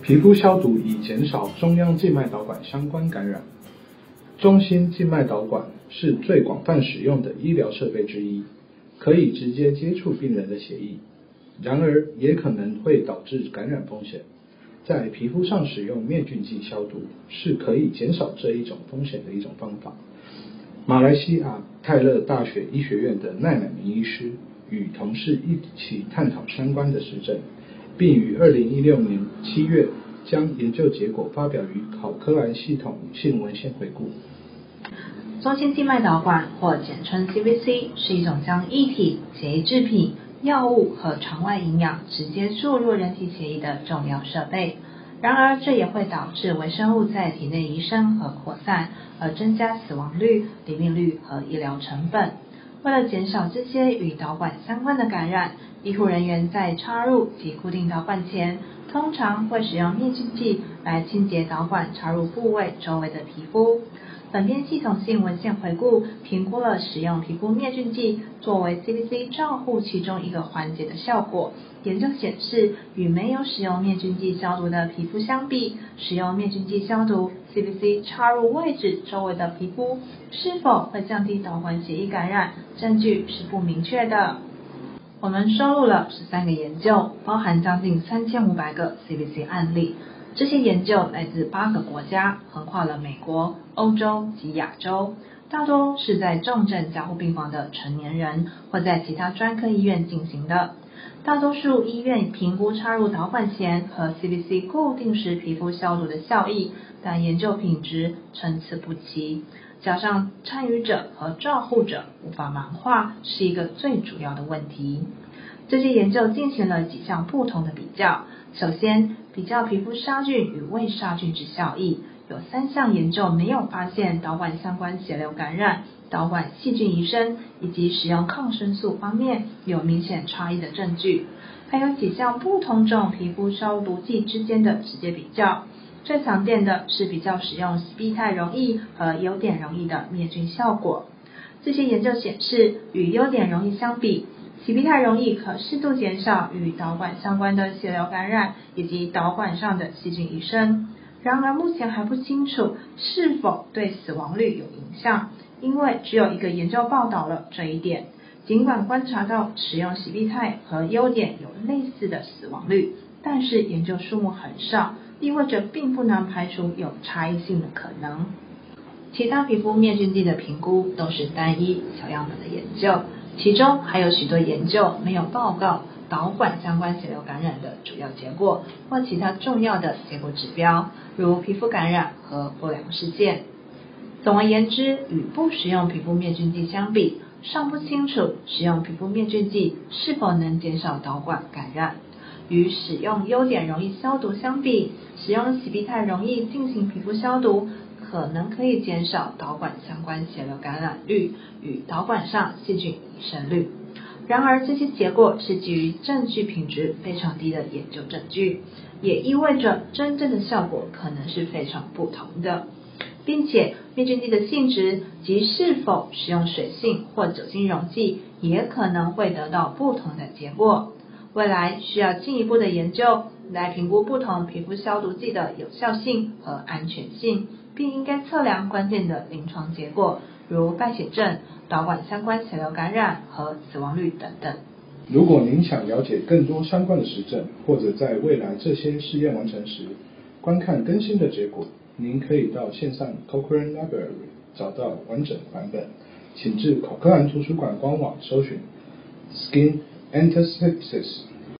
皮肤消毒以减少中央静脉导管相关感染。中心静脉导管是最广泛使用的医疗设备之一，可以直接接触病人的血液，然而也可能会导致感染风险。在皮肤上使用灭菌剂消毒是可以减少这一种风险的一种方法。马来西亚泰勒大学医学院的奈乃明医师与同事一起探讨相关的实证，并于2016年7月将研究结果发表于考科兰系统性文献回顾。 中心静脉导管或简称 CVC 是一种将液体、血液制品、药物和肠外营养直接注入人体血液的重要设备。然而，这也会导致微生物在体内移生和扩散，而增加死亡率、罹病率和医疗成本。为了减少这些与导管相关的感染，医护人员在插入及固定导管前，通常会使用灭菌剂来清洁导管插入部位周围的皮肤。本篇系统性文献回顾评估了使用皮肤灭菌剂作为 CVC 照护其中一个环节的效果。研究显示，与没有使用灭菌剂消毒的皮肤相比，使用灭菌剂消毒 CVC 插入位置周围的皮肤是否会降低导管血液感染，证据是不明确的。我们收录了13个研究，包含将近3500个 CVC 案例。这些研究来自8个国家，横跨了美国、欧洲及亚洲，大多是在重症加护病房的成年人或在其他专科医院进行的。大多数医院评估插入导管前和 CVC 固定时皮肤消毒的效益，但研究品质参差不齐，加上参与者和照护者无法盲化，是一个最主要的问题。这些研究进行了几项不同的比较。首先，比较皮肤杀菌与未杀菌之效益，有3项研究没有发现导管相关血流感染、导管细菌移生以及使用抗生素方面有明显差异的证据。还有几项不同种皮肤消毒剂之间的直接比较，最常见的是比较使用洗必泰溶液和优碘溶液的灭菌效果。这些研究显示，与优碘溶液相比，洗必泰溶液可适度减少与导管相关的血流感染以及导管上的细菌移生。然而目前还不清楚是否对死亡率有影响，因为只有一个研究报道了这一点。尽管观察到使用洗必泰和优碘有类似的死亡率，但是研究数目很少，意味着并不难排除有差异性的可能。其他皮肤灭菌剂的评估都是单一小样本的研究，其中还有许多研究没有报告导管相关血流感染的主要结果或其他重要的结果指标，如皮肤感染和不良事件。总而言之，与不使用皮肤灭菌剂相比，尚不清楚使用皮肤灭菌剂是否能减少导管感染。与使用优碘溶液消毒相比，使用洗必泰溶液进行皮肤消毒可能可以减少导管相关血流感染率与导管上细菌移生率。然而这些结果是基于证据品质非常低的研究证据，也意味着真正的效果可能是非常不同的，并且灭菌剂的性质及是否使用水性或酒精溶剂也可能会得到不同的结果。未来需要进一步的研究来评估不同皮肤消毒剂的有效性和安全性，并应该测量关键的临床结果，如败血症、导管相关血流感染和死亡率等等。 如果您想了解更多相关的实证，或者在未来这些试验完成时观看更新的结果，您可以到线上 Cochrane Library 找到完整版本，请至考科兰图书馆官网搜寻 Skin Antisepsis